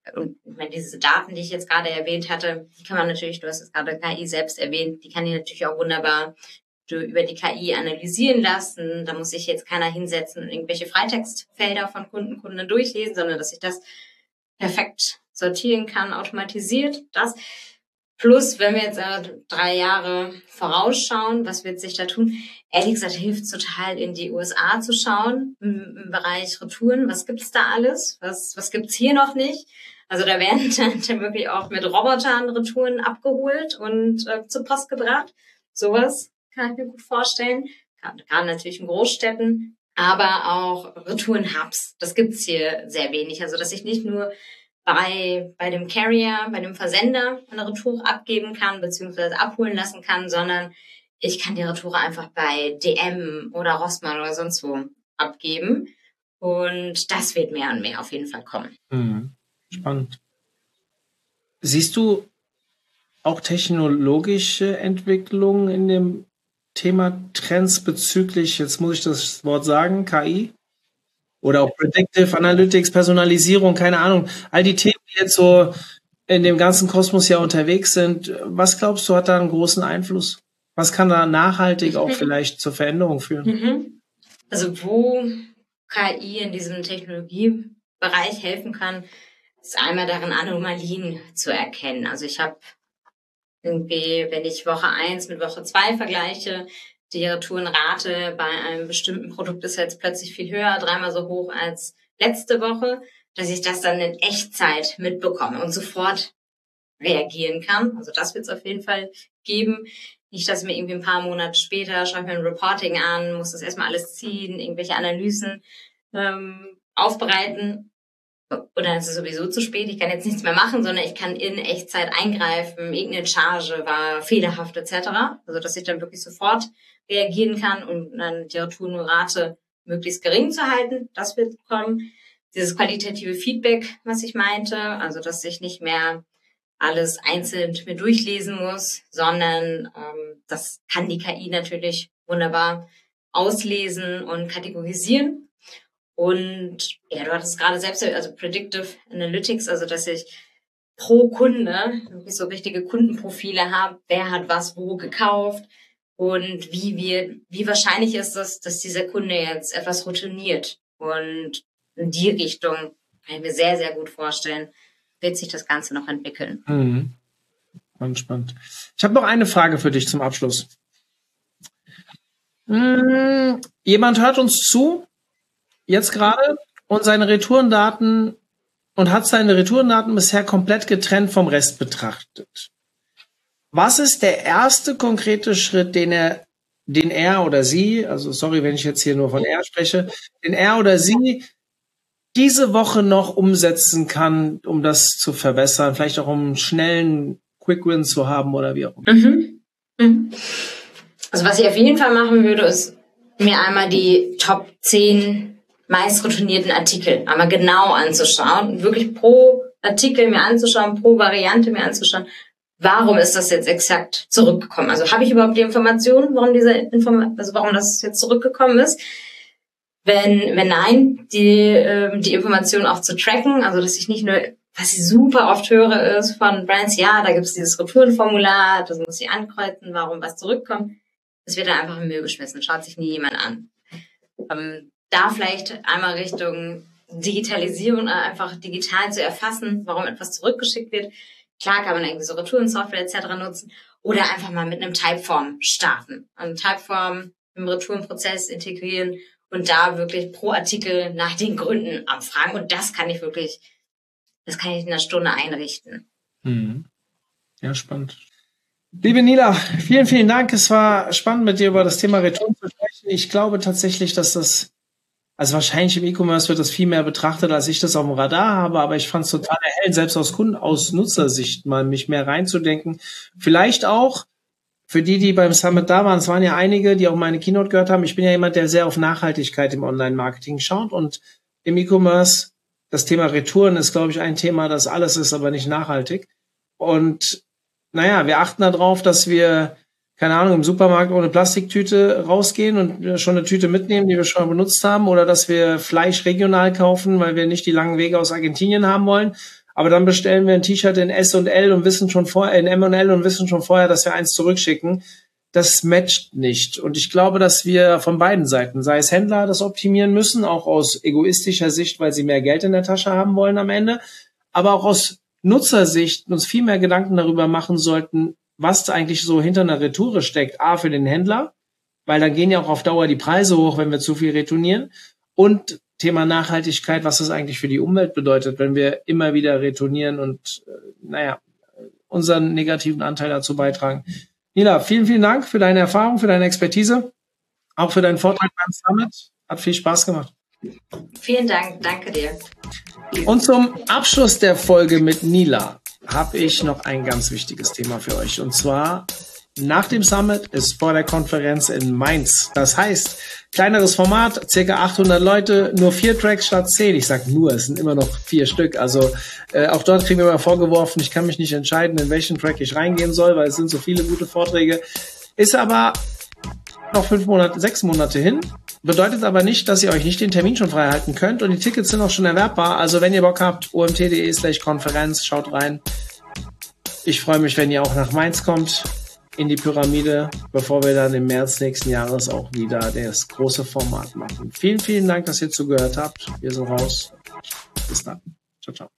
A: diese Daten, die ich jetzt gerade erwähnt hatte, die kann man natürlich, du hast es gerade KI selbst erwähnt, die kann ich natürlich auch wunderbar über die KI analysieren lassen. Da muss sich jetzt keiner hinsetzen und irgendwelche Freitextfelder von Kunden durchlesen, sondern dass ich das perfekt sortieren kann, automatisiert. Das plus, wenn wir jetzt 3 Jahre vorausschauen, was wird sich da tun? Ehrlich gesagt, hilft total in die USA zu schauen im Bereich Retouren. Was gibt's da alles? Was gibt's hier noch nicht? Also da werden dann wirklich auch mit Robotern Retouren abgeholt und zur Post gebracht. Sowas kann ich mir gut vorstellen. Gerade natürlich in Großstädten, aber auch Retouren-Hubs. Das gibt's hier sehr wenig. Also dass ich nicht nur bei dem Carrier, bei dem Versender eine Retour abgeben kann, beziehungsweise abholen lassen kann, sondern ich kann die Retour einfach bei DM oder Rossmann oder sonst wo abgeben. Und das wird mehr und mehr auf jeden Fall kommen.
C: Spannend. Siehst du auch technologische Entwicklungen in dem Thema Trends bezüglich, jetzt muss ich das Wort sagen, KI? Oder auch Predictive Analytics, Personalisierung, keine Ahnung. All die Themen, die jetzt so in dem ganzen Kosmos ja unterwegs sind. Was glaubst du, hat da einen großen Einfluss? Was kann da nachhaltig auch vielleicht zur Veränderung führen?
A: Also wo KI in diesem Technologiebereich helfen kann, ist einmal darin, Anomalien zu erkennen. Also ich habe irgendwie, wenn ich Woche 1 mit Woche 2 vergleiche, die Retourenrate bei einem bestimmten Produkt ist jetzt plötzlich viel höher, 3-mal so hoch als letzte Woche, dass ich das dann in Echtzeit mitbekomme und sofort reagieren kann. Also das wird es auf jeden Fall geben. Nicht, dass mir irgendwie ein paar Monate später schaue ich mir ein Reporting an, muss das erstmal alles ziehen, irgendwelche Analysen aufbereiten. Oder es ist sowieso zu spät, ich kann jetzt nichts mehr machen, sondern ich kann in Echtzeit eingreifen, irgendeine Charge war fehlerhaft etc. Also dass ich dann wirklich sofort reagieren kann und dann die Retourenrate möglichst gering zu halten. Das wird kommen. Dieses qualitative Feedback, was ich meinte, also dass ich nicht mehr alles einzeln mir durchlesen muss, sondern das kann die KI natürlich wunderbar auslesen und kategorisieren. Und ja, du hattest gerade selbst, also Predictive Analytics, also dass ich pro Kunde wirklich so richtige Kundenprofile habe, wer hat was wo gekauft und wie wahrscheinlich ist es, dass dieser Kunde jetzt etwas routiniert. Und in die Richtung kann ich mir sehr, sehr gut vorstellen, wird sich das Ganze noch entwickeln.
C: Ganz spannend. Ich habe noch eine Frage für dich zum Abschluss. Jemand hört uns zu, jetzt gerade, und seine Retourendaten und hat seine Retourendaten bisher komplett getrennt vom Rest betrachtet. Was ist der erste konkrete Schritt, den er oder sie, also sorry, wenn ich jetzt hier nur von er spreche, den er oder sie diese Woche noch umsetzen kann, um das zu verbessern, vielleicht auch um einen schnellen Quick-Win zu haben oder wie auch immer?
A: Also was ich auf jeden Fall machen würde, ist mir einmal die Top 10 meist retournierten Artikel einmal genau anzuschauen und wirklich pro Artikel mir anzuschauen, pro Variante mir anzuschauen, warum ist das jetzt exakt zurückgekommen? Also habe ich überhaupt die Informationen, warum das jetzt zurückgekommen ist? Wenn nein, die Informationen auch zu tracken, also dass ich nicht nur was ich super oft höre, ist von Brands, ja, da gibt's dieses Retourenformular, das muss ich ankreuzen, warum was zurückkommt. Es wird dann einfach im Müll geschmissen, schaut sich nie jemand an. Da vielleicht einmal Richtung Digitalisierung, einfach digital zu erfassen, warum etwas zurückgeschickt wird. Klar kann man irgendwie so Retourensoftware etc. nutzen oder einfach mal mit einem Typeform starten. Eine Typeform im Retourenprozess integrieren und da wirklich pro Artikel nach den Gründen abfragen. Und das kann ich in einer Stunde einrichten.
C: Ja, spannend. Liebe Nila, vielen, vielen Dank. Es war spannend, mit dir über das Thema Retouren zu sprechen. Ich glaube tatsächlich, dass das, also wahrscheinlich im E-Commerce wird das viel mehr betrachtet, als ich das auf dem Radar habe, aber ich fand es total erhellend, selbst aus Nutzersicht mal mich mehr reinzudenken. Vielleicht auch für die beim Summit da waren, es waren ja einige, die auch meine Keynote gehört haben. Ich bin ja jemand, der sehr auf Nachhaltigkeit im Online-Marketing schaut und im E-Commerce das Thema Retouren ist, glaube ich, ein Thema, das alles ist, aber nicht nachhaltig. Und naja, wir achten darauf, dass wir, keine Ahnung, im Supermarkt ohne Plastiktüte rausgehen und schon eine Tüte mitnehmen, die wir schon mal benutzt haben, oder dass wir Fleisch regional kaufen, weil wir nicht die langen Wege aus Argentinien haben wollen. Aber dann bestellen wir ein T-Shirt in S und L und wissen schon vorher, in M und L und wissen schon vorher, dass wir eins zurückschicken. Das matcht nicht. Und ich glaube, dass wir von beiden Seiten, sei es Händler, das optimieren müssen, auch aus egoistischer Sicht, weil sie mehr Geld in der Tasche haben wollen am Ende, aber auch aus Nutzersicht uns viel mehr Gedanken darüber machen sollten, was da eigentlich so hinter einer Retoure steckt. A, für den Händler, weil dann gehen ja auch auf Dauer die Preise hoch, wenn wir zu viel retournieren. Und Thema Nachhaltigkeit, was das eigentlich für die Umwelt bedeutet, wenn wir immer wieder retournieren und, unseren negativen Anteil dazu beitragen. Nila, vielen, vielen Dank für deine Erfahrung, für deine Expertise, auch für deinen Vortrag beim Summit. Hat viel Spaß gemacht.
A: Vielen Dank, danke dir.
C: Und zum Abschluss der Folge mit Nila habe ich noch ein ganz wichtiges Thema für euch. Und zwar, nach dem Summit ist vor der Konferenz in Mainz. Das heißt, kleineres Format, circa 800 Leute, nur 4 Tracks statt 10. Ich sag nur, es sind immer noch 4 Stück. Also auch dort kriegen wir immer vorgeworfen, ich kann mich nicht entscheiden, in welchen Track ich reingehen soll, weil es sind so viele gute Vorträge. Ist aber noch 6 Monate hin. Bedeutet aber nicht, dass ihr euch nicht den Termin schon frei halten könnt. Und die Tickets sind auch schon erwerbbar. Also wenn ihr Bock habt, omt.de/Konferenz, schaut rein. Ich freue mich, wenn ihr auch nach Mainz kommt, in die Pyramide, bevor wir dann im März nächsten Jahres auch wieder das große Format machen. Vielen, vielen Dank, dass ihr zugehört habt. Wir sind raus. Bis dann. Ciao, ciao.